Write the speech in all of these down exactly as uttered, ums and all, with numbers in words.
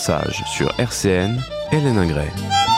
Brassage sur R C N, Hélène Ingray.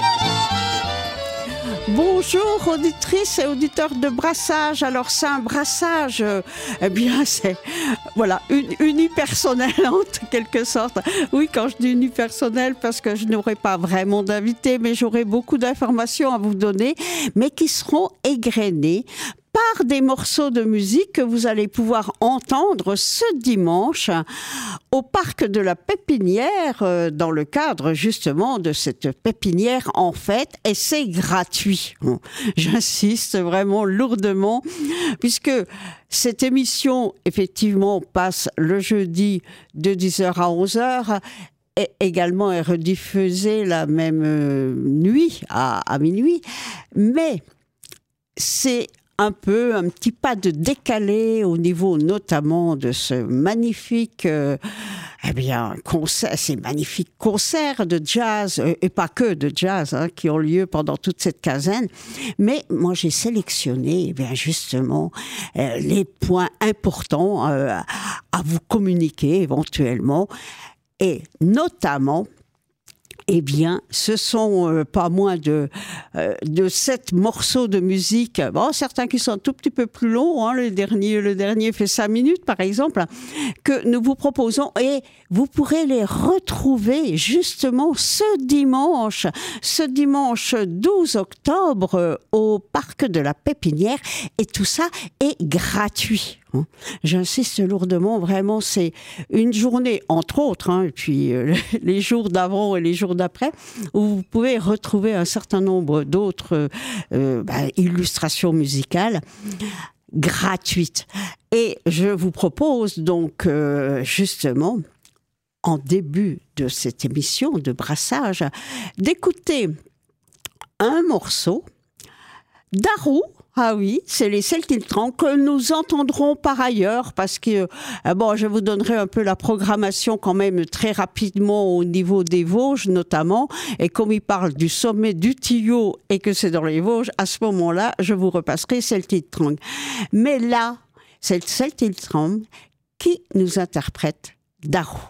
Bonjour auditrices et auditeurs de Brassage. Alors c'est un brassage, euh, eh bien c'est voilà une, unipersonnel en quelque sorte. Oui, quand je dis unipersonnel, parce que je n'aurai pas vraiment d'invités, mais j'aurai beaucoup d'informations à vous donner, mais qui seront égrenées par des morceaux de musique que vous allez pouvoir entendre ce dimanche au parc de la Pépinière, euh, dans le cadre justement de cette pépinière en fête, et c'est gratuit. Bon, j'insiste vraiment lourdement, puisque cette émission effectivement passe le jeudi de dix heures à onze heures, et également est rediffusée la même euh, nuit, à, à minuit, mais c'est un peu, un petit pas de décalé au niveau notamment de ce magnifique, euh, eh bien, concert, ces magnifiques concerts de jazz, euh, et pas que de jazz, hein, qui ont lieu pendant toute cette quinzaine. Mais moi, j'ai sélectionné, eh bien, justement, euh, les points importants euh, à vous communiquer éventuellement, et notamment, eh bien, ce sont euh, pas moins de, euh, de sept morceaux de musique. Bon, certains qui sont un tout petit peu plus longs, hein, le dernier, le dernier fait cinq minutes, par exemple, que nous vous proposons. Et vous pourrez les retrouver justement ce dimanche, ce dimanche douze octobre, euh, au parc de la Pépinière. Et tout ça est gratuit. J'insiste lourdement, vraiment, c'est une journée, entre autres, hein, et puis euh, les jours d'avant et les jours d'après, où vous pouvez retrouver un certain nombre d'autres euh, bah, illustrations musicales gratuites. Et je vous propose donc, euh, justement, en début de cette émission de Brassage, d'écouter un morceau d'Arou. Ah oui, c'est les Celtiltran que nous entendrons par ailleurs, parce que, euh, bon, je vous donnerai un peu la programmation quand même très rapidement au niveau des Vosges notamment, et comme il parle du sommet du Tillot et que c'est dans les Vosges, à ce moment-là, je vous repasserai Celtiltran. Mais là, c'est Celtiltran qui nous interprète Darou.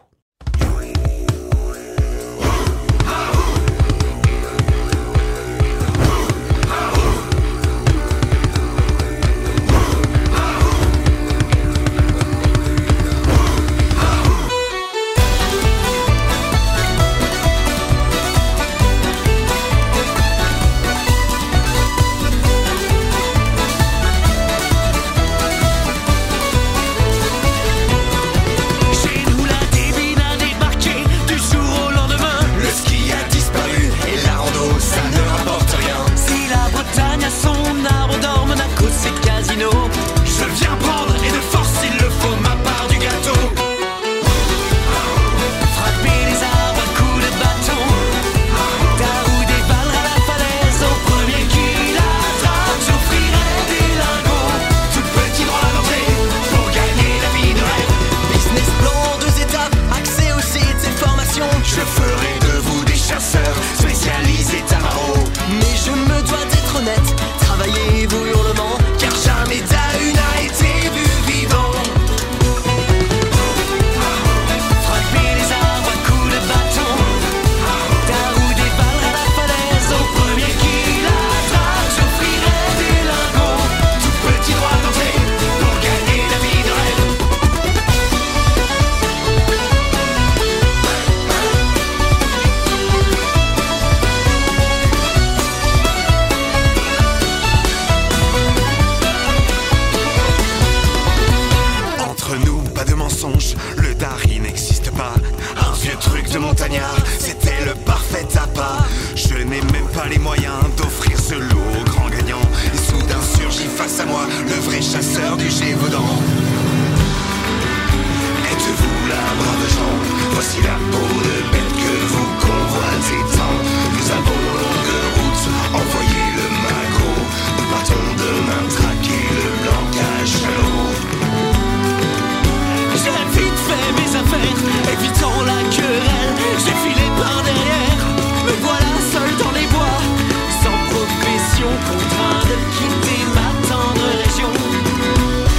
Contraint de quitter ma tendre région.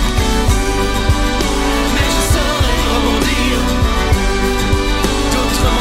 Mais je saurais rebondir.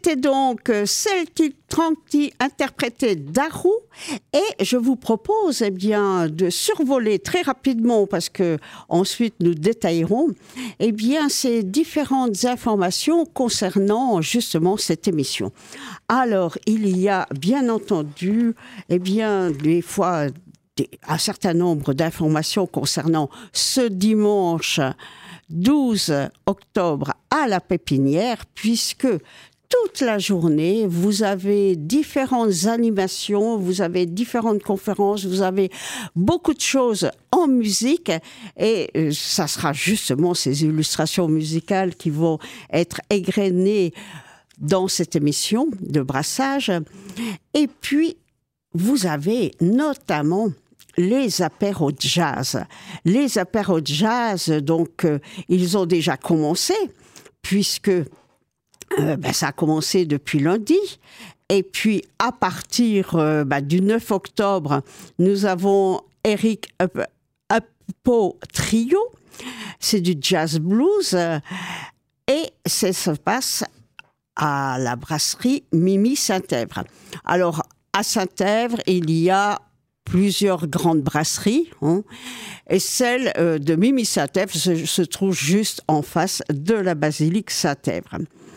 C'était donc Celtic Tranquility interprété Daru, et je vous propose eh bien, de survoler très rapidement, parce que ensuite nous détaillerons eh bien, ces différentes informations concernant justement cette émission. Alors, il y a bien entendu eh bien, des fois des, un certain nombre d'informations concernant ce dimanche douze octobre à la Pépinière, puisque toute la journée, vous avez différentes animations, vous avez différentes conférences, vous avez beaucoup de choses en musique, et ça sera justement ces illustrations musicales qui vont être égrenées dans cette émission de brassage. Et puis, vous avez notamment les apéros jazz. Les apéros jazz, donc, euh, ils ont déjà commencé, puisque euh, ben, ça a commencé depuis lundi. Et puis, à partir euh, ben, du neuf octobre, nous avons Eric Uppo Trio. C'est du jazz blues. Et ça se passe à la brasserie Mimi Saint-Èvre. Alors, à Saint-Èvre, il y a plusieurs grandes brasseries, hein, et celle euh, de Mimi Saint-Èvre se, se trouve juste en face de la basilique Saint-Èvre.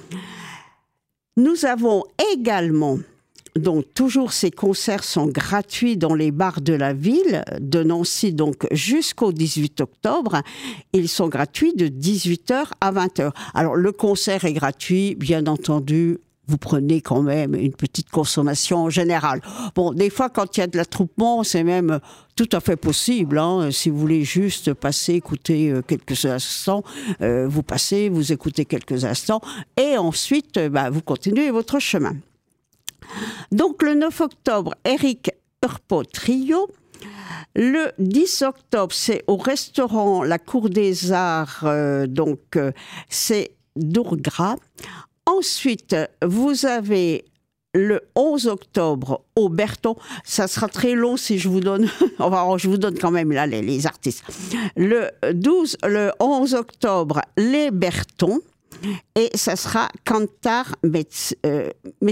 Nous avons également, donc toujours ces concerts sont gratuits dans les bars de la ville de Nancy, donc jusqu'au dix-huit octobre. Ils sont gratuits de dix-huit heures à vingt heures. Alors le concert est gratuit, bien entendu. Vous prenez quand même une petite consommation en général. Bon, des fois, quand il y a de l'attroupement, c'est même tout à fait possible. Hein. Si vous voulez juste passer, écouter quelques instants, euh, vous passez, vous écoutez quelques instants, et ensuite, bah, vous continuez votre chemin. Donc, le neuf octobre, Eric Uppo Trio. Le dix octobre, c'est au restaurant La Cour des Arts, euh, donc euh, c'est Dourgras. Ensuite, vous avez le onze octobre au Berton. Ça sera très long si je vous donne... Enfin, je vous donne quand même là les, les artistes. Le douze, le onze octobre, les Bertons. Et ça sera Kantar Metzi. Euh,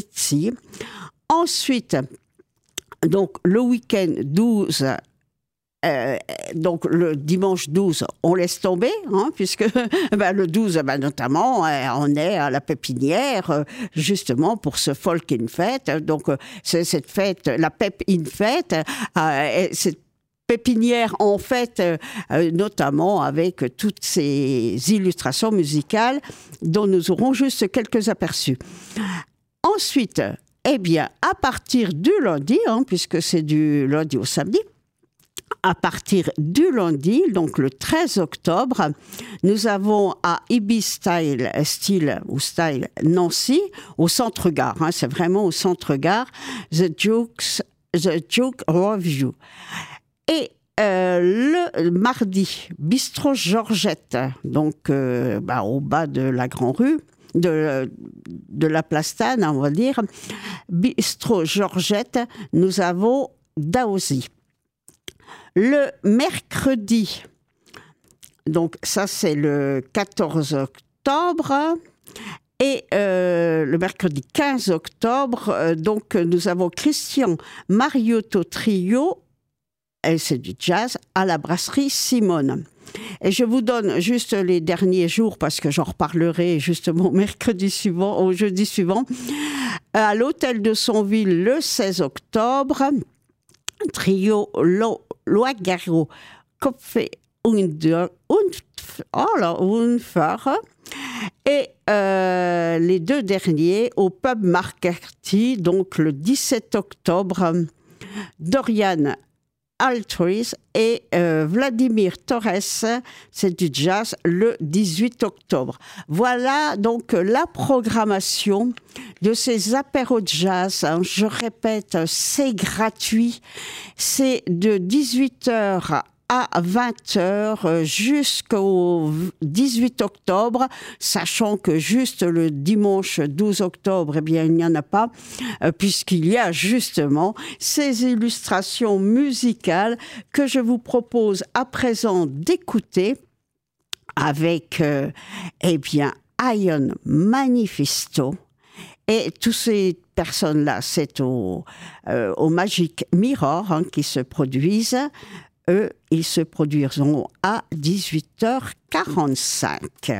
Ensuite, donc le week-end douze... Euh, donc le dimanche douze, on laisse tomber, hein, puisque ben, le douze, ben, notamment, euh, on est à la Pépinière, euh, justement pour ce Folk in Fête. Donc euh, c'est cette fête, la Pep in Fête, euh, cette pépinière en fait, euh, notamment avec toutes ces illustrations musicales dont nous aurons juste quelques aperçus. Ensuite, eh bien, à partir du lundi, hein, puisque c'est du lundi au samedi, à partir du lundi, donc le treize octobre, nous avons à Ibis Style, Style ou Style Nancy, au Centre-Gare. Hein, c'est vraiment au Centre-Gare, The Jukes, The Juke Review. Et euh, le mardi, Bistro Georgette, donc euh, bah, au bas de la Grand Rue, de, de la Plastane, on va dire. Bistro Georgette, nous avons Daosi. Le mercredi, donc ça c'est le quatorze octobre, et euh, le mercredi quinze octobre, euh, donc nous avons Christian Mariotto Trio, et c'est du jazz, à la brasserie Simone. Et je vous donne juste les derniers jours, parce que j'en reparlerai justement mercredi suivant, au jeudi suivant, à l'hôtel de Sonville le seize octobre, Trio Lo Loagaro, Kopfe und, und, oh là, Unfahrer, et euh, les deux derniers au pub Marcarty, donc le dix-sept octobre, Dorian Altruis et euh, Vladimir Torres, c'est du jazz, le dix-huit octobre. Voilà donc la programmation de ces apéros de jazz. Hein, je répète, c'est gratuit. C'est de dix-huit heures à vingt heures jusqu'au dix-huit octobre, sachant que juste le dimanche douze octobre, eh bien, il n'y en a pas, euh, puisqu'il y a justement ces illustrations musicales que je vous propose à présent d'écouter avec, euh, eh bien, Ion Manifesto. Et toutes ces personnes-là, c'est au, euh, au Magic Mirror hein, qui se produisent. Eux, ils se produiront à dix-huit heures quarante-cinq.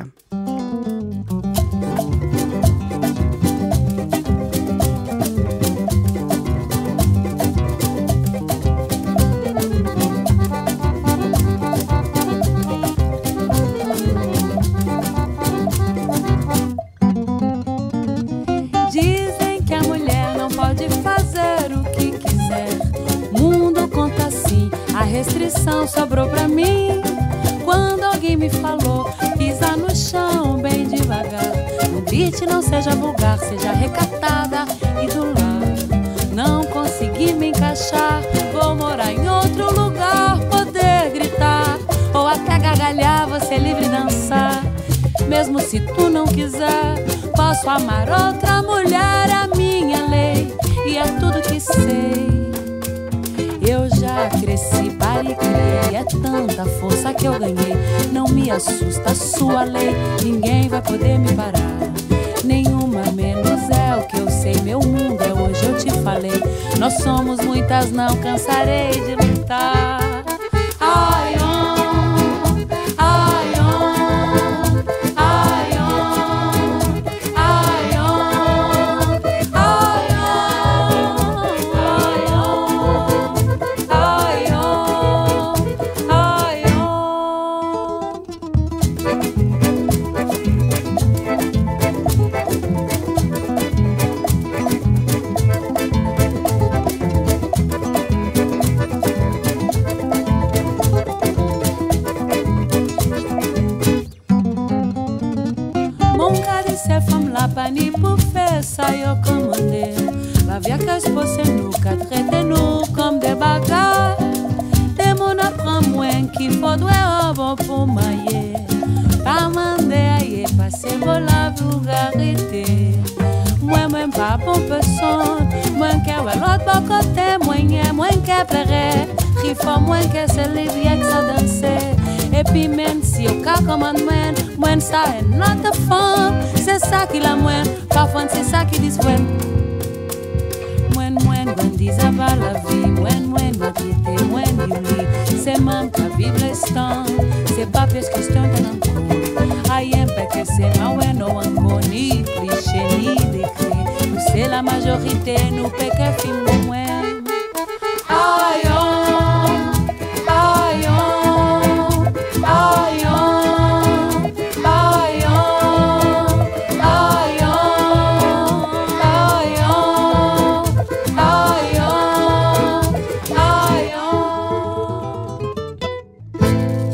Dizem que a mulher não pode fazer o que quiser. O mundo conta assim, a restrição sobrou pra mim. Quando alguém me falou, pisa no chão bem devagar. Não grite, não seja vulgar, seja recatada e do lar. Não consegui me encaixar, vou morar em outro lugar. Poder gritar ou até gargalhar, você é livre dançar. Mesmo se tu não quiser, posso amar outra mulher, a minha lei, e é tudo que sei. Eu já cresci, parei, criei, é tanta força que eu ganhei. Não me assusta a sua lei, ninguém vai poder me parar. Nenhuma menos é o que eu sei, meu mundo é hoje, eu te falei. Nós somos muitas, não cansarei de lutar. Ai, oh, ai, oh, ai, oh, ai, oh, ai, oh, ai, oh, ai, oh, ai, Pani pour faire ça, yo commandé. La vieille cache pour ses nous, qu'a traité nous comme des bagarres. Des mon apprend moins qu'il faudrait un bon pour mailler. Pas mandé aïe, passer vos la vulgarité. Moi, moi, pas bon personne. Moi, qu'à l'autre bon côté, moi, moi, qu'à pleurer. Il faut moins que c'est les vieilles que ça danser. Et puis même si au cas commande moins, moins ça est notre femme. C'est ça qui la moins, parfois c'est ça qui dit moins. Moins, moins, moins, disent pas la vie. Moins, moins, moins, quitter, moins, d'oubli. C'est même pas vivre l'instant. C'est pas plus question d'un encore. Aïe, un peu que c'est ma ouais, non encore, ni cliché, ni décrit. Nous c'est la majorité, nous peut que film moins. Aïe, oh, aïe, oh, aïe, oh, aïe, oh, aïe, oh, aïe, oh, aïe, oh, aïe, oh.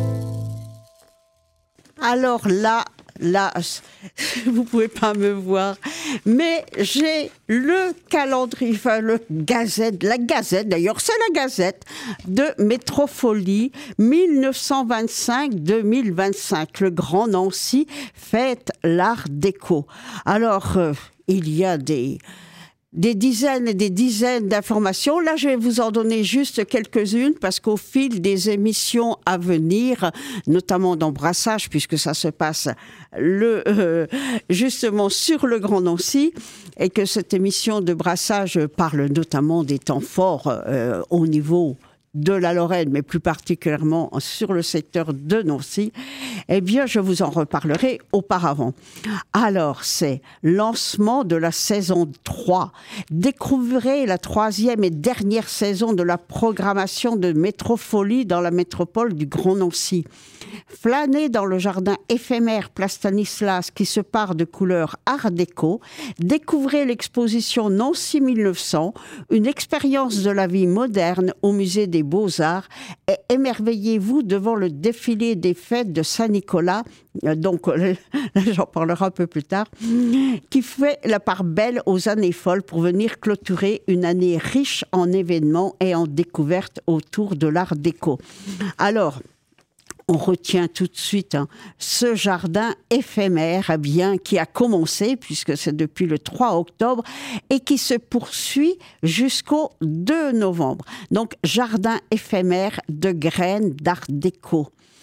Alors là, là, vous pouvez pas me voir, mais j'ai le calendrier, enfin le gazette, la gazette d'ailleurs, c'est la gazette de Métrofolie mille neuf cent vingt-cinq deux mille vingt-cinq. Le Grand Nancy fête l'art déco. Alors, euh, il y a des... des dizaines et des dizaines d'informations. Là, je vais vous en donner juste quelques-unes parce qu'au fil des émissions à venir, notamment dans Brassage, puisque ça se passe le, euh, justement sur le Grand Nancy, et que cette émission de Brassage parle notamment des temps forts euh, au niveau de la Lorraine, mais plus particulièrement sur le secteur de Nancy, eh bien, je vous en reparlerai auparavant. Alors, c'est lancement de la saison trois. Découvrez la troisième et dernière saison de la programmation de Métrofolie dans la métropole du Grand Nancy. Flânez dans le jardin éphémère Place Stanislas qui se pare de couleurs art déco. Découvrez l'exposition Nancy mille neuf cents, une expérience de la vie moderne au musée des Beaux-Arts, et émerveillez-vous devant le défilé des fêtes de Saint-Nicolas, donc j'en parlerai un peu plus tard, qui fait la part belle aux années folles pour venir clôturer une année riche en événements et en découvertes autour de l'art déco. Alors, on retient tout de suite hein, ce jardin éphémère, eh bien, qui a commencé, puisque c'est depuis le trois octobre, et qui se poursuit jusqu'au deux novembre. Donc, jardin éphémère de graines d'art déco.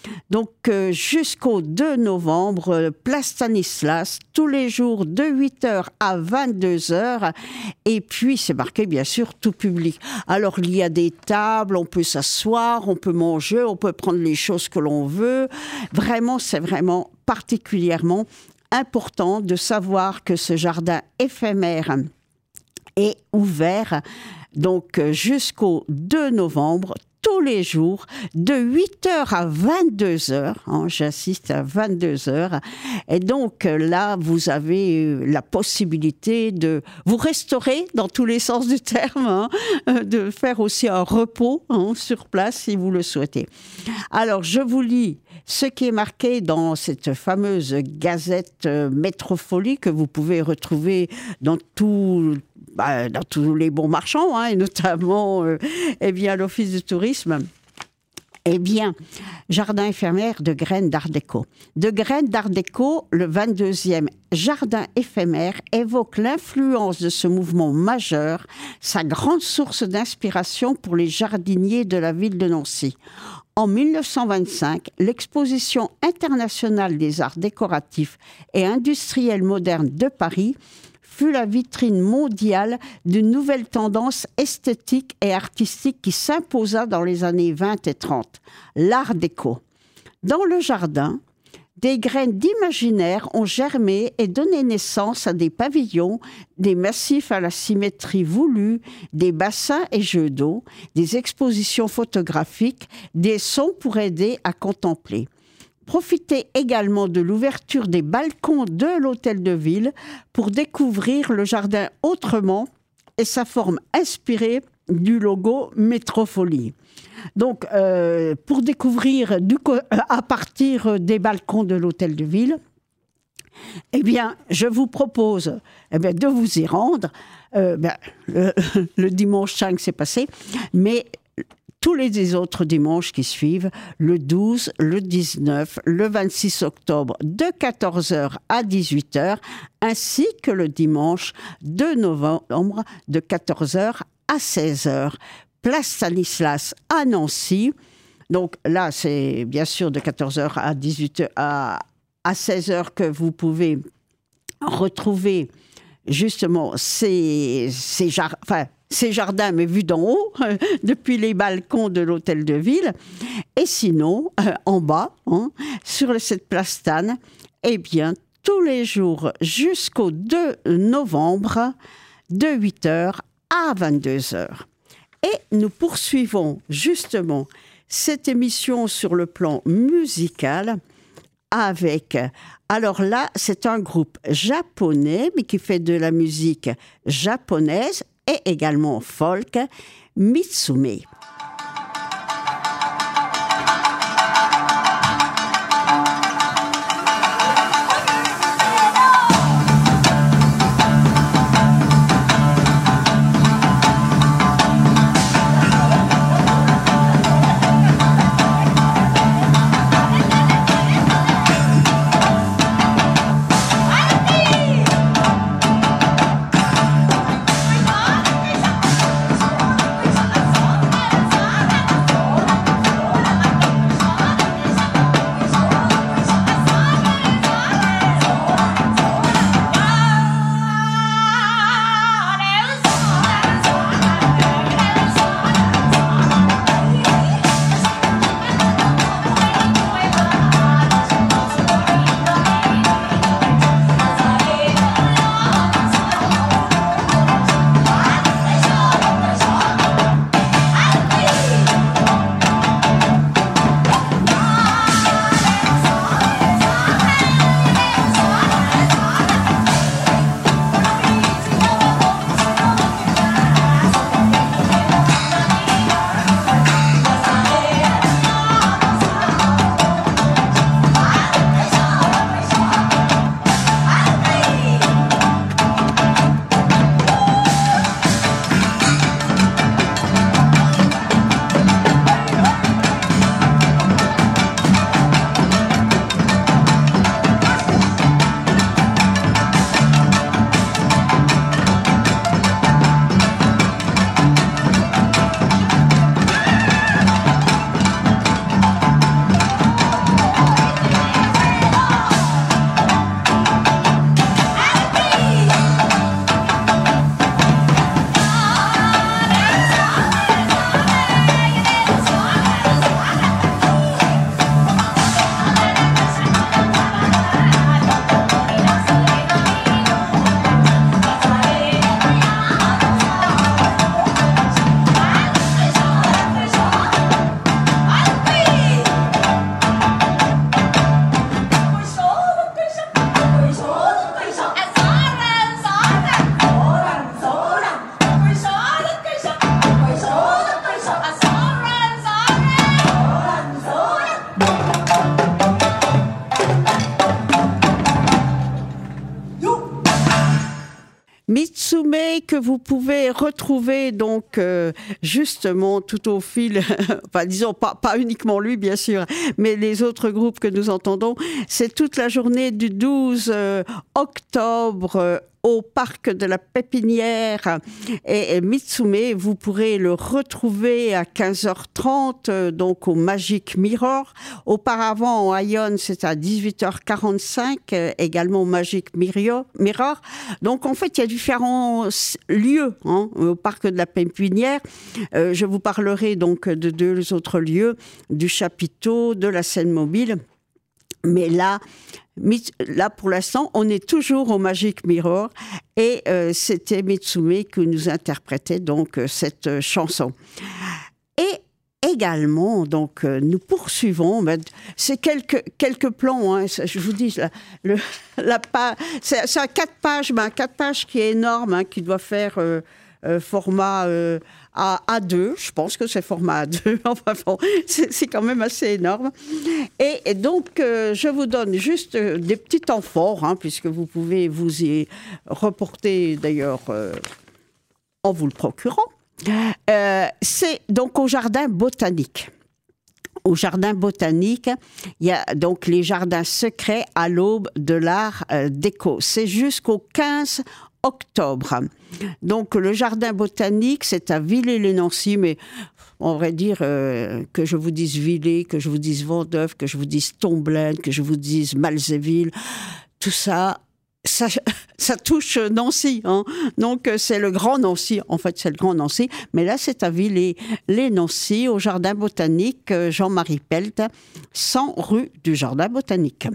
Donc euh, jusqu'au deux novembre, euh, place Stanislas, tous les jours de huit heures à vingt-deux heures. Et puis c'est marqué bien sûr tout public. Alors il y a des tables, on peut s'asseoir, on peut manger, on peut prendre les choses que l'on veut. Vraiment, c'est vraiment particulièrement important de savoir que ce jardin éphémère est ouvert donc jusqu'au deux novembre, tous les jours, de huit heures à vingt-deux heures, hein, j'insiste à vingt-deux heures, et donc là, vous avez la possibilité de vous restaurer dans tous les sens du terme, hein, de faire aussi un repos hein, sur place si vous le souhaitez. Alors, je vous lis ce qui est marqué dans cette fameuse gazette euh, Métrofolie que vous pouvez retrouver dans tout Bah, dans tous les bons marchands, hein, et notamment euh, eh bien, l'Office du tourisme. Eh bien, jardin éphémère de graines d'art déco. De graines d'art déco, le vingt-deuxième jardin éphémère évoque l'influence de ce mouvement majeur, sa grande source d'inspiration pour les jardiniers de la ville de Nancy. En mille neuf cent vingt-cinq, l'exposition internationale des arts décoratifs et industriels modernes de Paris fut la vitrine mondiale d'une nouvelle tendance esthétique et artistique qui s'imposa dans les années vingt et trente, l'art déco. Dans le jardin, des graines d'imaginaire ont germé et donné naissance à des pavillons, des massifs à la symétrie voulue, des bassins et jeux d'eau, des expositions photographiques, des sons pour aider à contempler. Profitez également de l'ouverture des balcons de l'hôtel de ville pour découvrir le jardin autrement et sa forme inspirée du logo Métrofolie. Donc, euh, pour découvrir du co- à partir des balcons de l'hôtel de ville, eh bien, je vous propose eh bien, de vous y rendre. Euh, ben, le, le dimanche cinq, c'est passé, mais tous les autres dimanches qui suivent, le douze, le dix-neuf, le vingt-six octobre, de quatorze heures à dix-huit heures, ainsi que le dimanche deux novembre, de quatorze heures à seize heures. Place Stanislas à Nancy. Donc là, c'est bien sûr de quatorze heures à dix-huit heures, à, à seize heures que vous pouvez retrouver justement ces, ces jardins, enfin, ces jardins, mais vus d'en haut, euh, depuis les balcons de l'hôtel de ville. Et sinon, euh, en bas, hein, sur cette place Stan, eh bien, tous les jours jusqu'au deux novembre, de huit heures à vingt-deux heures. Et nous poursuivons justement cette émission sur le plan musical avec... Alors là, c'est un groupe japonais, mais qui fait de la musique japonaise et également folk, Mitsume. Bye. Mitsume que vous pouvez retrouver donc euh, justement tout au fil, enfin disons pas, pas uniquement lui bien sûr, mais les autres groupes que nous entendons, c'est toute la journée du douze euh, octobre euh, au parc de la Pépinière et, et Mitsume, vous pourrez le retrouver à quinze heures trente, euh, donc au Magic Mirror. Auparavant, en Ion, c'est à dix-huit heures quarante-cinq, euh, également au Magic Mirror. Donc, en fait, il y a différents lieux hein, au parc de la Pépinière. Euh, je vous parlerai donc de deux autres lieux, du chapiteau, de la scène mobile. Mais là, Là, pour l'instant, on est toujours au Magic Mirror et euh, c'était Mitsume qui nous interprétait donc euh, cette euh, chanson. Et également, donc, euh, nous poursuivons. Ben, c'est quelques quelques plans. Hein, je vous dis, la, le, la page, c'est, c'est un quatre pages, ben, un quatre pages qui est énorme, hein, qui doit faire euh, euh, format. Euh, À A deux, je pense que c'est format A deux, enfin bon, c'est, c'est quand même assez énorme. Et, et donc, euh, je vous donne juste euh, des petits temps forts, hein, puisque vous pouvez vous y reporter d'ailleurs euh, en vous le procurant. Euh, c'est donc au jardin botanique. Au jardin botanique, il y a donc les jardins secrets à l'aube de l'art euh, déco. C'est jusqu'au quinze octobre. Donc, le jardin botanique, c'est à Villers-lès-Nancy, mais on va dire euh, que je vous dise Villers, que je vous dise Vendœuvre, que je vous dise Tomblaine, que je vous dise Malzéville, tout ça, ça, ça touche Nancy. Hein. Donc, c'est le Grand Nancy. En fait, c'est le Grand Nancy. Mais là, c'est à Villers-lès-Nancy, au jardin botanique Jean-Marie Pelt, cent rue du jardin botanique.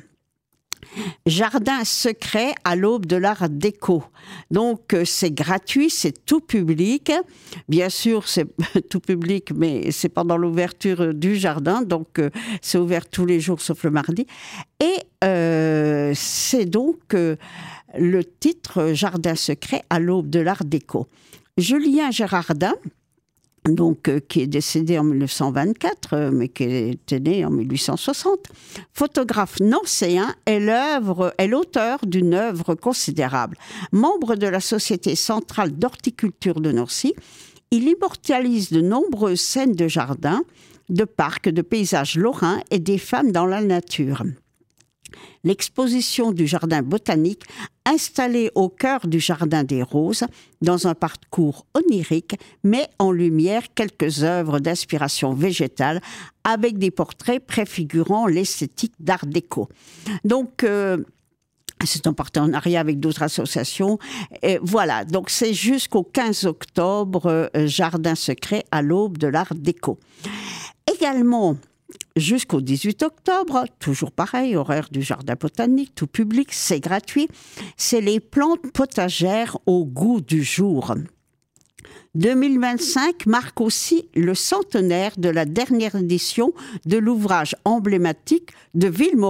Jardin secret à l'aube de l'art déco. Donc, c'est gratuit, c'est tout public. Bien sûr, c'est tout public, mais c'est pendant l'ouverture du jardin. Donc, c'est ouvert tous les jours, sauf le mardi. Et euh, c'est donc euh, le titre Jardin secret à l'aube de l'art déco. Julien Gérardin, donc, euh, qui est décédé en dix-neuf cent vingt-quatre, euh, mais qui était né en dix-huit cent soixante, photographe nancéen, est, l'œuvre, est l'auteur d'une œuvre considérable. Membre de la Société centrale d'horticulture de Nancy, il immortalise de nombreuses scènes de jardins, de parcs, de paysages lorrains et des femmes dans la nature. L'exposition du jardin botanique, installée au cœur du jardin des Roses, dans un parcours onirique, met en lumière quelques œuvres d'inspiration végétale avec des portraits préfigurant l'esthétique d'art déco. Donc, euh, c'est en partenariat avec d'autres associations. Et voilà, donc c'est jusqu'au quinze octobre, euh, Jardin secret à l'aube de l'art déco. Également, jusqu'au dix-huit octobre, toujours pareil, horaire du jardin botanique, tout public, c'est gratuit. C'est les plantes potagères au goût du jour. deux mille vingt-cinq marque aussi le centenaire de la dernière édition de l'ouvrage emblématique de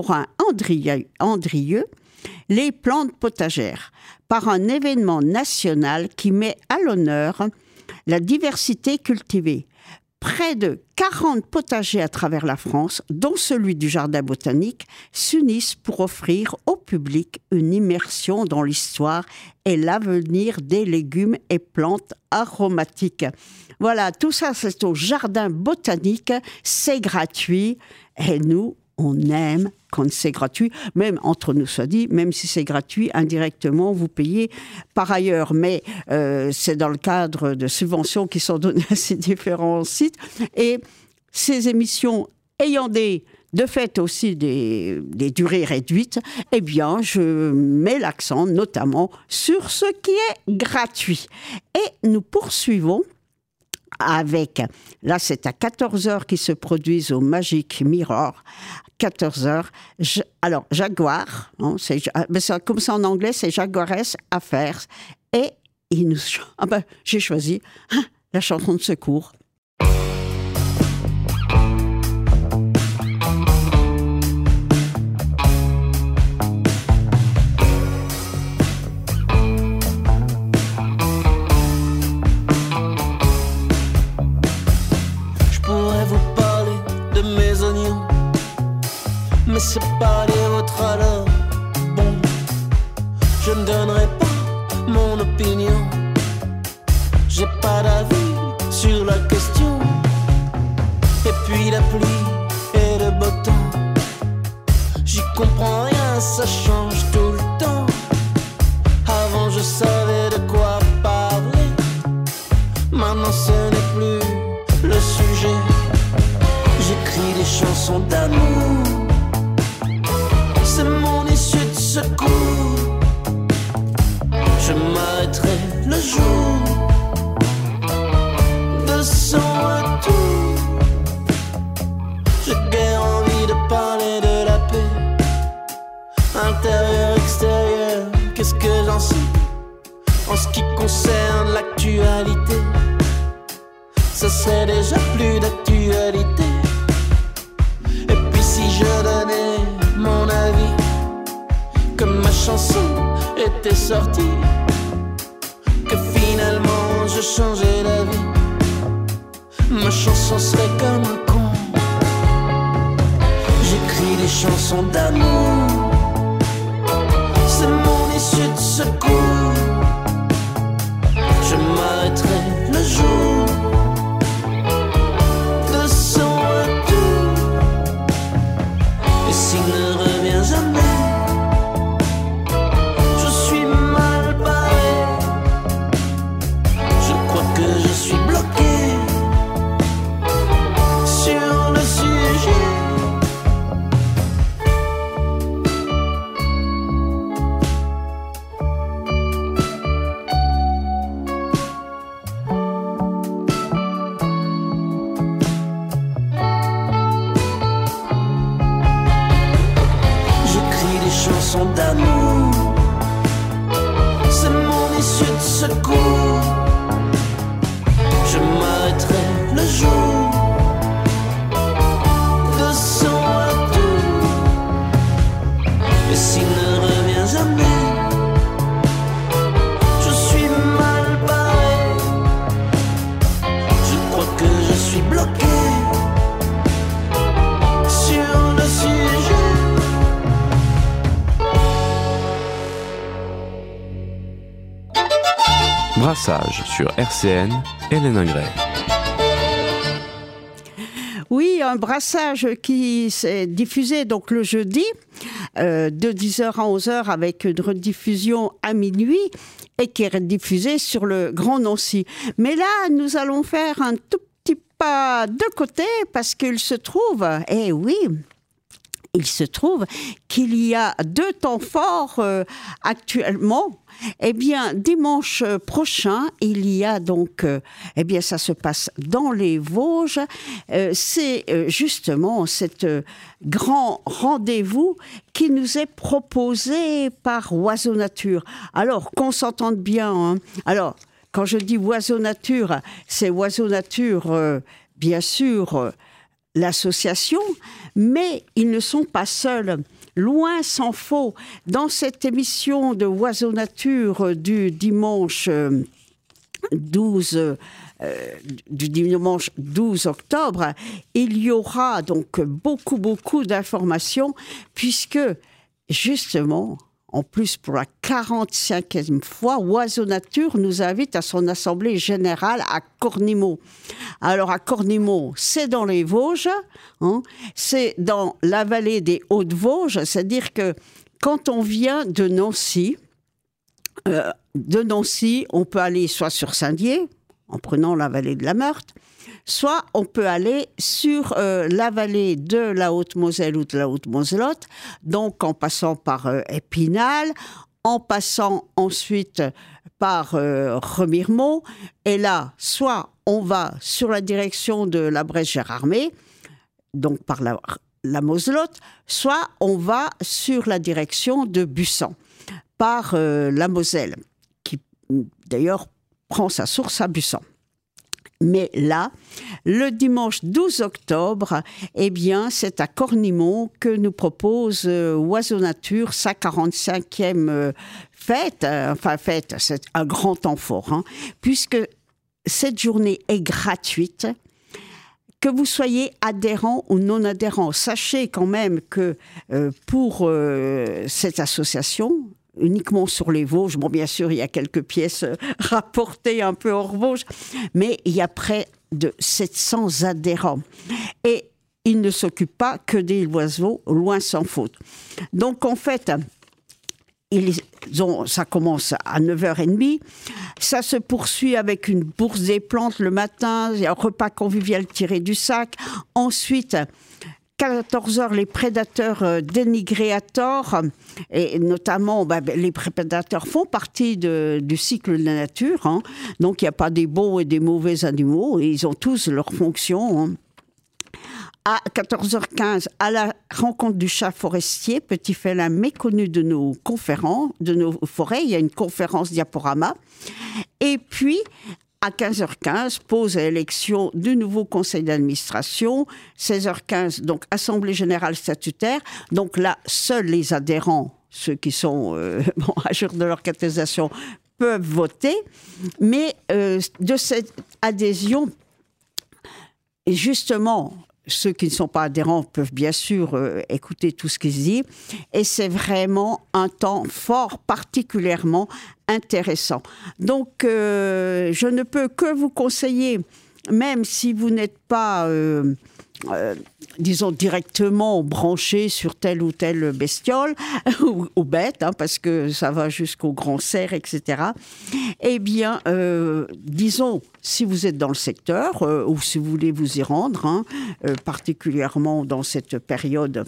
Villemorin-Andrieux, Les plantes potagères, par un événement national qui met à l'honneur la diversité cultivée. Près de quarante potagers à travers la France, dont celui du Jardin botanique, s'unissent pour offrir au public une immersion dans l'histoire et l'avenir des légumes et plantes aromatiques. Voilà, tout ça, c'est au Jardin botanique, c'est gratuit et nous, on aime quand c'est gratuit, même entre nous soit dit, même si c'est gratuit, indirectement, vous payez par ailleurs. Mais euh, c'est dans le cadre de subventions qui sont données à ces différents sites. Et ces émissions ayant des, de fait aussi des, des durées réduites, eh bien, je mets l'accent notamment sur ce qui est gratuit. Et nous poursuivons avec, là c'est à quatorze heures qui se produisent au Magic Mirror, quatorze heures, je, alors Jaguar, hein, c'est, mais c'est, comme ça en anglais c'est Jaguares Affairs, et il nous, ah ben, j'ai choisi hein, la chanson de secours. Mais c'est pas les vôtres alors. Bon, je ne donnerai pas mon opinion. J'ai pas d'avis sur la question. Et puis la pluie et le beau temps, j'y comprends rien, ça change tout le temps. Avant je savais de quoi parler, maintenant ce n'est plus le sujet. J'écris des chansons d'amour, c'est mon issue de secours. Je m'arrêterai le jour de son retour. J'ai guère envie de parler de la paix, intérieur, extérieur, qu'est-ce que j'en sais? En ce qui concerne l'actualité, ce serait déjà plus d'actualité. Et puis si je donnais mon avis, que ma chanson était sortie, que finalement je changeais d'avis, ma chanson serait comme un con. J'écris des chansons d'amour, c'est mon issue de secours. Je m'arrêterai le jour de son retour. Et s'il ne revient jamais, je suis mal barré. Je crois que je suis bloqué sur le sujet. D'amour, c'est mon issue de secours. Je m'arrêterai le jour de son retour. Et s'il ne revient jamais, je suis mal barré. Je crois que je suis bloqué sur le sujet. Brassage sur R C N, Hélène Ingray. Oui, un brassage qui s'est diffusé donc le jeudi euh, de dix heures à onze heures avec une rediffusion à minuit et qui est diffusé sur le Grand Nancy. Mais là, nous allons faire un tout petit pas de côté parce qu'il se trouve, eh oui, il se trouve qu'il y a deux temps forts euh, actuellement. Eh bien, dimanche prochain, il y a donc, euh, eh bien, ça se passe dans les Vosges. Euh, c'est euh, justement cet euh, grand rendez-vous qui nous est proposé par Oiseau Nature. Alors, qu'on s'entende bien. Hein. Alors, quand je dis Oiseau Nature, c'est Oiseau Nature, euh, bien sûr, euh, l'association, mais ils ne sont pas seuls. Loin s'en faut. Dans cette émission de Oiseau Nature du dimanche douze, euh, du dimanche douze octobre, il y aura donc beaucoup, beaucoup d'informations puisque, justement, en plus pour la quarante-cinquième fois, Oiseau Nature nous invite à son assemblée générale à Cornimont. Alors à Cornimont, c'est dans les Vosges, hein, c'est dans la vallée des Hauts-de-Vosges, c'est-à-dire que quand on vient de Nancy, euh, de Nancy, on peut aller soit sur Saint-Dié, en prenant la vallée de la Meurthe, soit on peut aller sur euh, la vallée de la Haute-Moselle ou de la Haute-Moselotte, donc en passant par euh, Épinal, en passant ensuite par euh, Remiremont, et là, soit on va sur la direction de la Bresse-Gérardmer, donc par la, la Moselotte, soit on va sur la direction de Bussan, par euh, la Moselle, qui d'ailleurs prend sa source à Bussan. Mais là, le dimanche douze octobre, eh bien, c'est à Cornimont que nous propose euh, Oiseau Nature sa quarante-cinquième euh, fête. Euh, enfin, fête, c'est un grand temps fort, hein, puisque cette journée est gratuite. Que vous soyez adhérent ou non adhérent, sachez quand même que euh, pour euh, cette association, uniquement sur les Vosges. Bon, bien sûr, il y a quelques pièces rapportées un peu hors Vosges, mais il y a près de sept cents adhérents. Et ils ne s'occupent pas que des oiseaux, loin s'en faut. Donc, en fait, ils ont, ça commence à neuf heures trente. Ça se poursuit avec une bourse des plantes le matin, il y a un repas convivial tiré du sac. Ensuite, quatorze heures, les prédateurs euh, dénigrés à tort, et notamment bah, les prédateurs font partie de, du cycle de la nature, hein. Donc il n'y a pas des bons et des mauvais animaux, et ils ont tous leurs fonctions, hein. À quatorze heures quinze, à la rencontre du chat forestier, petit félin méconnu de nos conférences, de nos forêts, il y a une conférence diaporama. Et puis, à quinze heures quinze, pause à élection du nouveau conseil d'administration. seize heures quinze, donc assemblée générale statutaire. Donc là, seuls les adhérents, ceux qui sont euh, bon, à jour de leur catégorisation, peuvent voter. Mais euh, de cette adhésion, justement, ceux qui ne sont pas adhérents peuvent bien sûr euh, écouter tout ce qui se dit. Et c'est vraiment un temps fort, particulièrement intéressant. Donc, euh, je ne peux que vous conseiller, même si vous n'êtes pas, euh, euh, disons, directement branché sur telle ou telle bestiole, ou, ou bête, hein, parce que ça va jusqu'au grand cerf, et cetera. Eh bien, euh, disons, si vous êtes dans le secteur, euh, ou si vous voulez vous y rendre, hein, euh, particulièrement dans cette période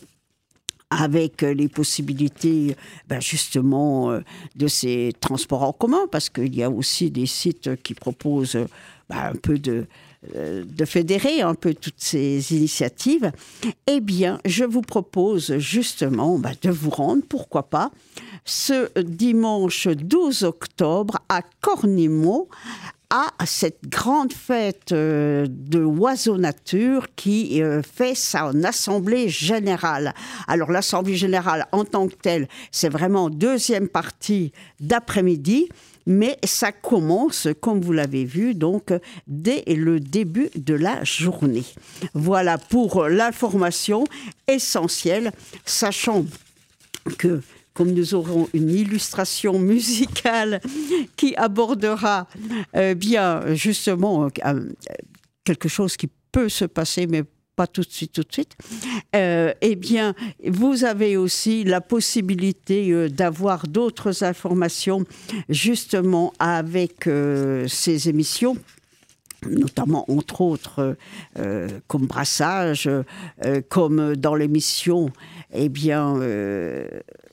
avec les possibilités ben justement euh, de ces transports en commun, parce qu'il y a aussi des sites qui proposent ben, un peu de, euh, de fédérer un peu toutes ces initiatives, eh bien, je vous propose justement ben, de vous rendre, pourquoi pas, ce dimanche douze octobre à Cornimont, à cette grande fête euh, de oiseaux nature qui euh, fait son assemblée générale. Alors l'assemblée générale en tant que telle, c'est vraiment deuxième partie d'après-midi, mais ça commence, comme vous l'avez vu, donc dès le début de la journée. Voilà pour l'information essentielle, sachant que comme nous aurons une illustration musicale qui abordera euh, bien justement euh, quelque chose qui peut se passer, mais pas tout de suite, tout de suite, euh, eh bien, vous avez aussi la possibilité euh, d'avoir d'autres informations justement avec euh, ces émissions, notamment, entre autres, euh, comme Brassage, euh, comme dans l'émission, eh bien... Euh,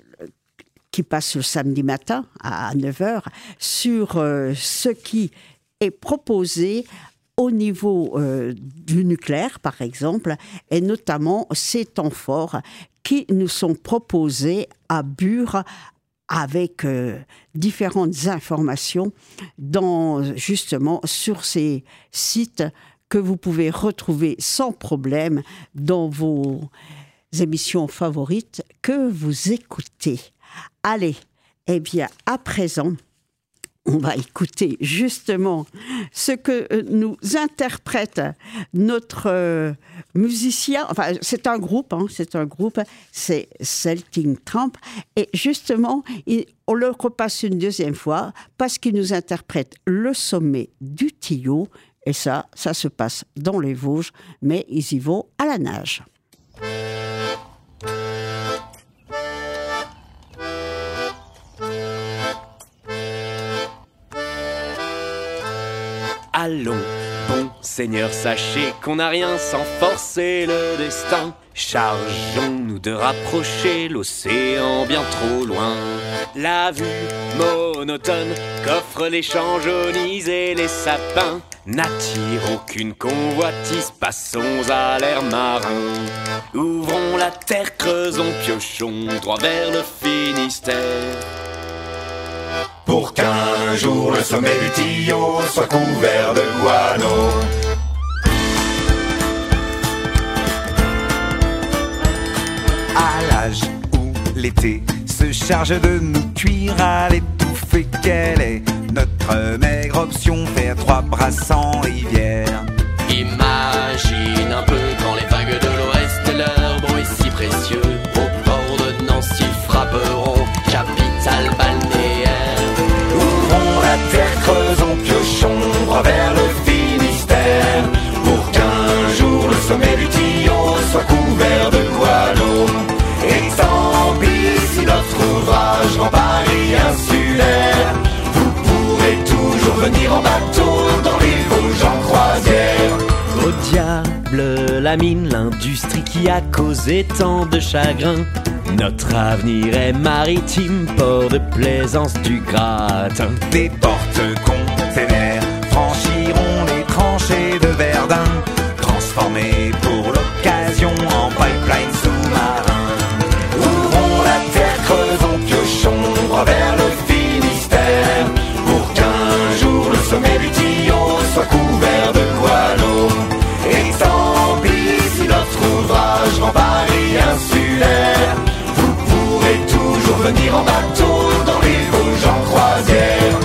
qui passe le samedi matin à neuf heures, sur euh, ce qui est proposé au niveau euh, du nucléaire, par exemple, et notamment ces temps forts qui nous sont proposés à Bure avec euh, différentes informations dans, justement sur ces sites que vous pouvez retrouver sans problème dans vos émissions favorites que vous écoutez. Allez, eh bien, à présent, on va écouter justement ce que nous interprète notre euh, musicien. Enfin, c'est un groupe, hein, c'est un groupe, c'est Celtic Tramp. Et justement, il, on le repasse une deuxième fois parce qu'il nous interprète Le sommet du Tillot. Et ça, ça se passe dans les Vosges, mais ils y vont à la nage. Allons, bon Seigneur, sachez qu'on n'a rien sans forcer le destin. Chargeons-nous de rapprocher l'océan bien trop loin. La vue monotone qu'offrent les champs jaunis et les sapins n'attire aucune convoitise, passons à l'air marin. Ouvrons la terre, creusons, piochons droit vers le Finistère. Pour qu'un jour le sommet du Tillot soit couvert de guano. À l'âge où l'été se charge de nous cuire à l'étouffée qu'elle est, notre maigre option faire trois brasses en rivière. Imagine un peu quand les vagues de l'Ouest, leur bruit si précieux, au port de Nancy frapperont, capitale balnéaire. la mine, l'industrie qui a causé tant de chagrin. Notre avenir est maritime, port de plaisance du gratin. Des porte-containers franchiront les tranchées de Verdun, transformés pour l'occasion en pipeline sous-marin. Ouvrons la terre, creusons, piochons droit vers le Finistère, pour qu'un jour le sommet du Tillot soit couvert de guano. Et tant pis si notre ouvrage rend Paris insulaire, vous pourrez toujours venir en bateau dans les Vosges en croisière.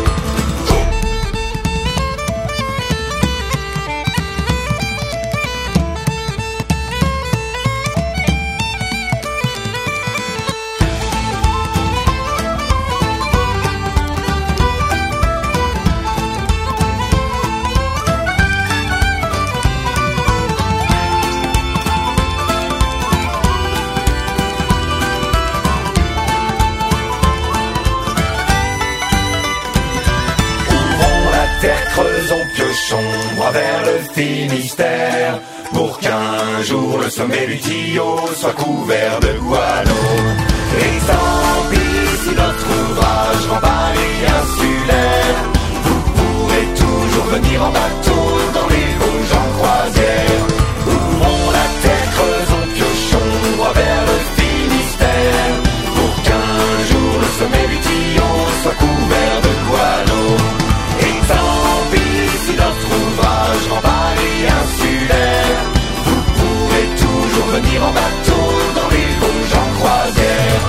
Creusons, piochons, droit vers le Finistère, pour qu'un jour le sommet du Tillot soit couvert de guano. Et tant pis si notre ouvrage rend Paris insulaire, vous pourrez toujours venir en bateau dans les Vosges en croisière. Ouvrons la terre, creusons, piochons, droit vers le Finistère, pour qu'un jour le sommet du Tillot soit couvert de guano. Et tant pis si notre ouvrage rend Paris insulaire, vous pourrez toujours venir en bateau dans les Vosges en croisière.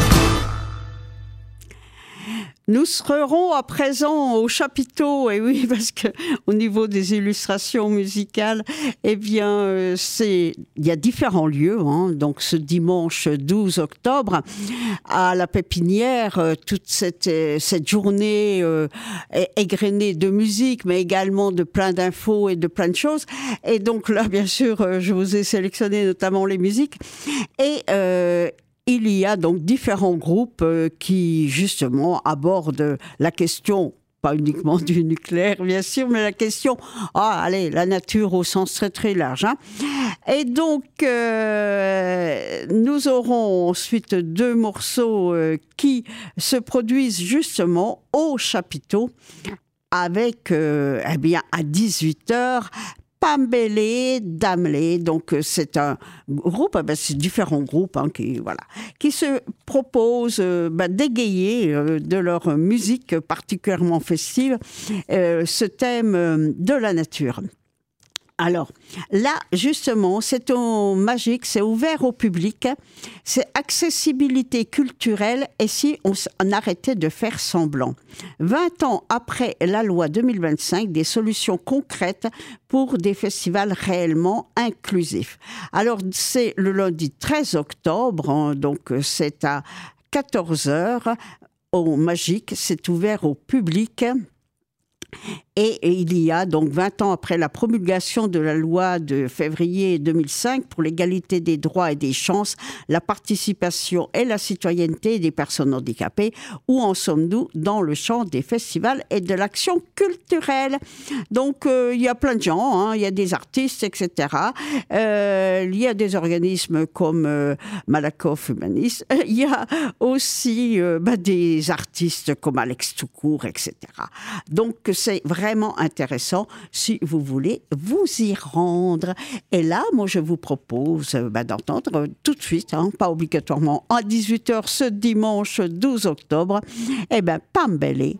Nous serons à présent au chapiteau, et oui, parce que au niveau des illustrations musicales, eh bien, euh, c'est, il y a différents lieux, hein. Donc ce dimanche douze octobre, à la Pépinière, euh, toute cette, euh, cette journée euh, égrenée de musique, mais également de plein d'infos et de plein de choses. Et donc là, bien sûr, euh, je vous ai sélectionné notamment les musiques. Et euh, il y a donc différents groupes euh, qui, justement, abordent la question, pas uniquement du nucléaire, bien sûr, mais la question, ah, allez, la nature au sens très, très large. Hein. Et donc, euh, nous aurons ensuite deux morceaux euh, qui se produisent, justement, au chapiteau, avec, euh, eh bien, à dix-huit heures, Pambélé, Damelé, donc c'est un groupe, ben c'est différents groupes hein, qui voilà, qui se proposent euh, ben, d'égayer euh, de leur musique particulièrement festive euh, ce thème euh, de la nature. Alors, là, justement, c'est au Magique, c'est ouvert au public, c'est accessibilité culturelle et si on, on arrêtait de faire semblant. vingt ans après la loi deux mille vingt-cinq, des solutions concrètes pour des festivals réellement inclusifs. Alors, c'est le lundi treize octobre, hein, donc c'est à quatorze heures au Magique, c'est ouvert au public. Et, et il y a donc vingt ans après la promulgation de la loi de février deux mille cinq pour l'égalité des droits et des chances, la participation et la citoyenneté des personnes handicapées. Où en sommes-nous dans le champ des festivals et de l'action culturelle? Donc euh, il y a plein de gens, hein, il y a des artistes, et cetera. Euh, il y a des organismes comme euh, Malakoff Humaniste. Il y a aussi euh, bah, des artistes comme Alex Toucourt, et cetera. Donc c'est vraiment intéressant si vous voulez vous y rendre. Et là, moi, je vous propose bah, d'entendre tout de suite, hein, pas obligatoirement à dix-huit heures ce dimanche douze octobre, eh bien, Pambélé.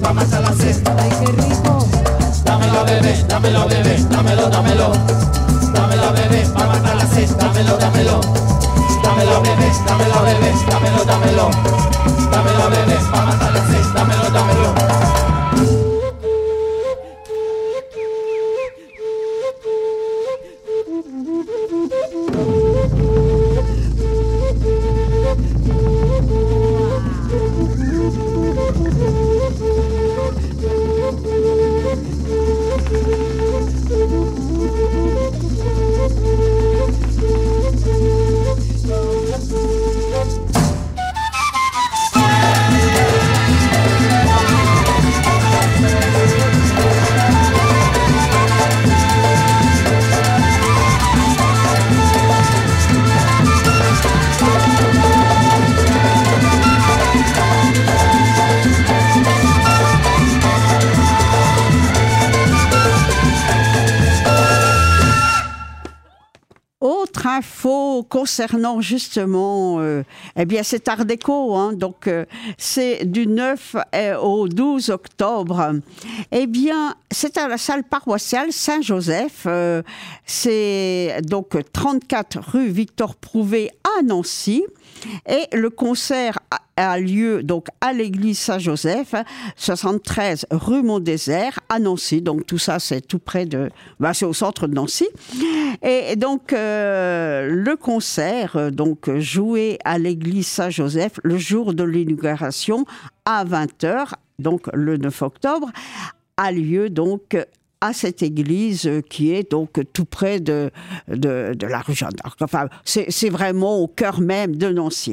pa' matar la sed. Ay, qué rico. Dámelo, bebé, dámelo, bebé, dámelo, dámelo. Dámelo, bebé, pa' matar la sed. Dámelo, dámelo. Dámelo, bebé, dámelo, bebé, dámelo, dámelo. Dámelo, bebé, pa' matar la sed. Dámelo, dámelo. Info concernant justement euh, eh bien cet art déco, hein, donc euh, c'est du neuf au douze octobre. Eh bien, c'est à la salle paroissiale Saint-Joseph. Euh, c'est donc trente-quatre rue Victor Prouvé à Nancy. Et le concert a, a lieu donc à l'église Saint-Joseph, soixante-treize rue Mont-Désert à Nancy. Donc tout ça, c'est tout près de, bah, c'est au centre de Nancy. Et donc euh, le concert, donc joué à l'église Saint-Joseph le jour de l'inauguration à vingt heures, donc le neuf octobre, a lieu donc à cette église qui est donc tout près de, de, de la rue Jeanne d'Arc. Enfin, c'est, c'est vraiment au cœur même de Nancy.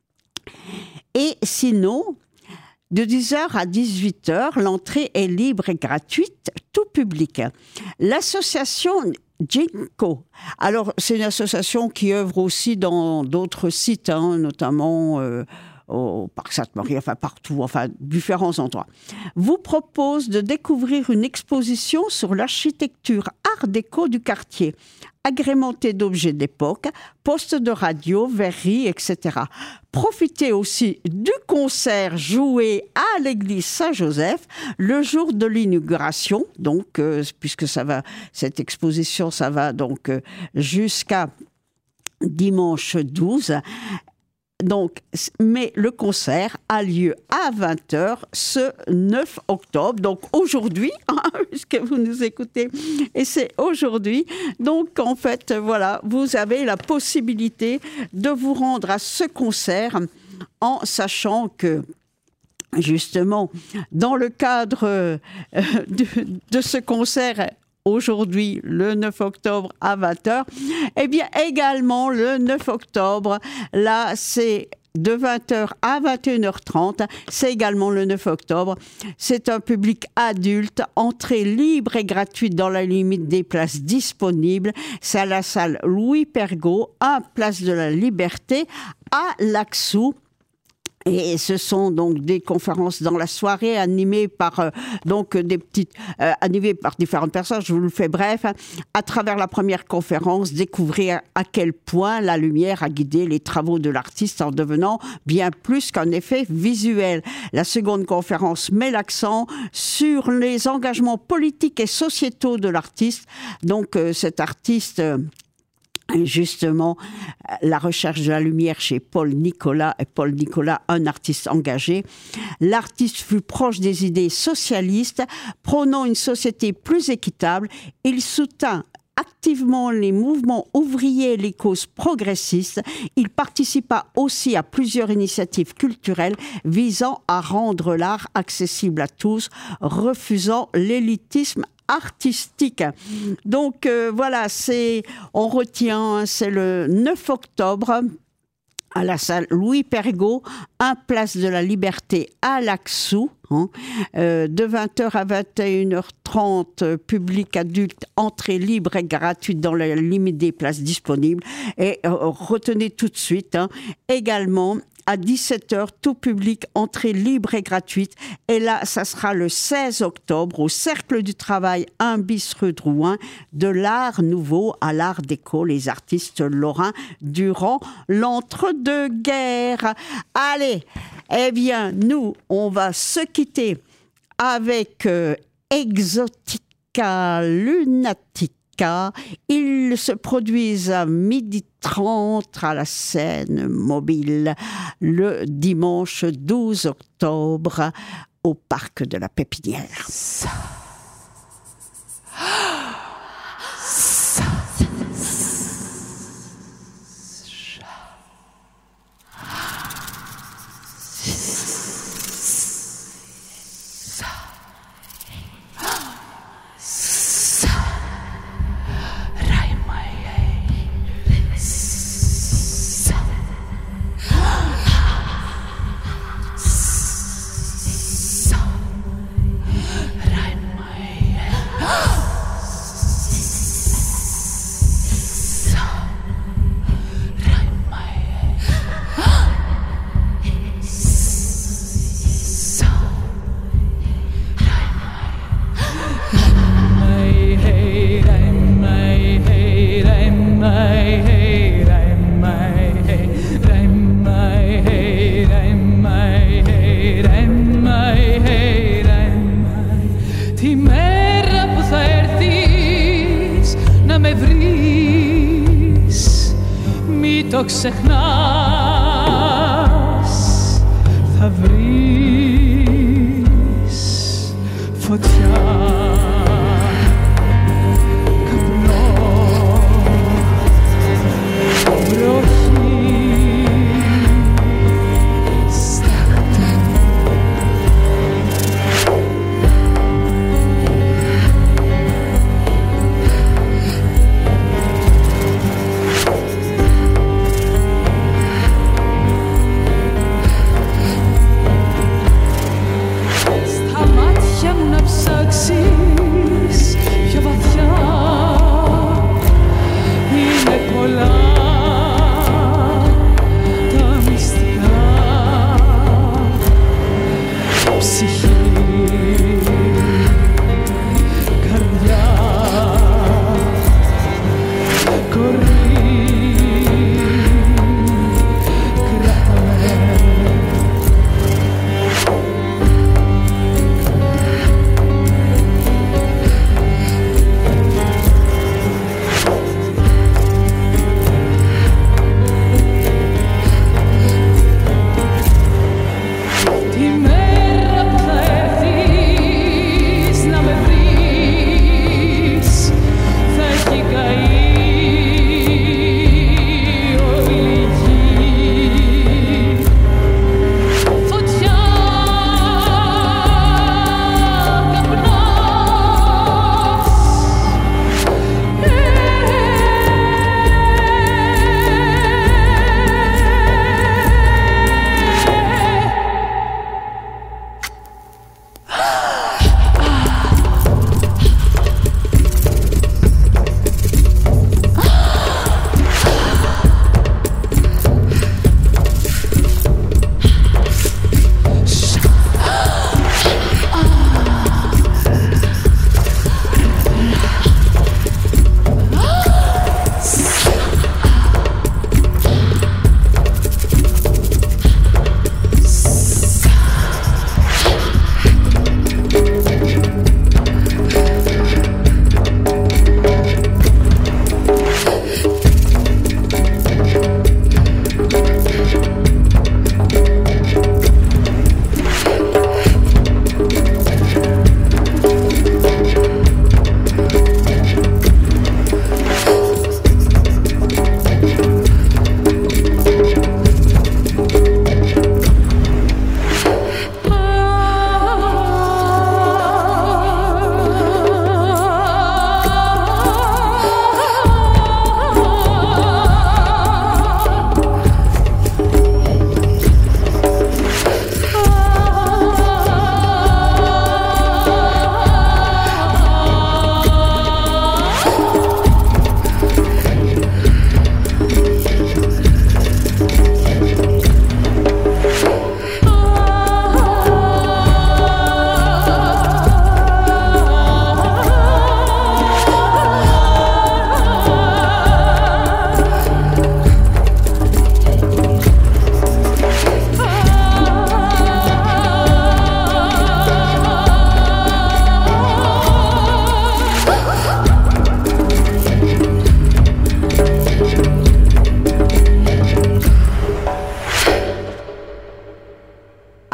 Et sinon, de dix heures à dix-huit heures, l'entrée est libre et gratuite, tout public. L'association Jinko, alors c'est une association qui œuvre aussi dans d'autres sites, hein, notamment euh, au Parc Sainte-Marie, enfin partout, enfin différents endroits, vous propose de découvrir une exposition sur l'architecture art déco du quartier, agrémentée d'objets d'époque, postes de radio, verreries, et cetera. Profitez aussi du concert joué à l'église Saint-Joseph le jour de l'inauguration, donc euh, puisque ça va, cette exposition, ça va donc euh, jusqu'à dimanche douze. Donc, mais le concert a lieu à vingt heures ce neuf octobre, donc aujourd'hui, hein, puisque vous nous écoutez, et c'est aujourd'hui. Donc, en fait, voilà, vous avez la possibilité de vous rendre à ce concert en sachant que, justement, dans le cadre euh, de, de ce concert, aujourd'hui, le neuf octobre à vingt heures, eh bien également le neuf octobre, là c'est de vingt heures à vingt et une heures trente, c'est également le neuf octobre. C'est un public adulte, entrée libre et gratuite dans la limite des places disponibles. C'est à la salle Louis Pergaud, à Place de la Liberté, à Laxou. Et ce sont donc des conférences dans la soirée animées par euh, donc des petites euh, animées par différentes personnes. Je vous le fais bref. Hein. À travers la première conférence, découvrir à quel point la lumière a guidé les travaux de l'artiste en devenant bien plus qu'un effet visuel. La seconde conférence met l'accent sur les engagements politiques et sociétaux de l'artiste. Donc euh, cet artiste. Euh, Justement, la recherche de la lumière chez Paul Nicolas, et Paul Nicolas, un artiste engagé. L'artiste fut proche des idées socialistes, prônant une société plus équitable. Il soutint activement les mouvements ouvriers et les causes progressistes. Il participa aussi à plusieurs initiatives culturelles visant à rendre l'art accessible à tous, refusant l'élitisme artistique. Donc euh, voilà, c'est, on retient, c'est le neuf octobre à la salle Louis Pergaud, un place de la Liberté à Laxou, hein, euh, de vingt heures à vingt et une heures trente, euh, public adulte, entrée libre et gratuite dans la limite des places disponibles. Et euh, retenez tout de suite, hein, également, à dix-sept heures, tout public, entrée libre et gratuite. Et là, ça sera le seize octobre, au Cercle du Travail, un bis rue Drouin, de l'art nouveau à l'art déco, les artistes lorrains durant l'entre-deux-guerres. Allez, eh bien, nous, on va se quitter avec euh, Exotica Lunatica. Ils se produisent à midi trente à la scène mobile le dimanche douze octobre au parc de la Pépinière. Ça. Το ξεχνάς, θα βρεις φωτιά, καπνό, βροχή, στάχτη. Πιο βαθιά είναι πολλά τα μυστικά, ψυχή, καρδιά, κορί, κράταμε.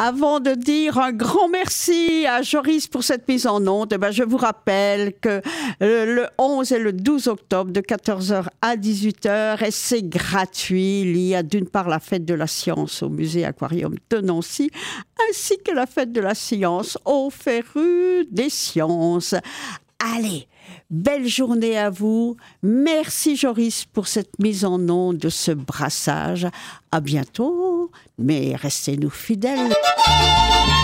Avant de dire un grand merci à Joris pour cette mise en onde, eh ben je vous rappelle que le onze et le douze octobre de quatorze heures à dix-huit heures, et c'est gratuit. Il y a d'une part la fête de la science au musée Aquarium de Nancy, ainsi que la fête de la science au Féru des sciences. Allez, belle journée à vous. Merci Joris pour cette mise en onde de ce brassage. À bientôt, mais restez-nous fidèles.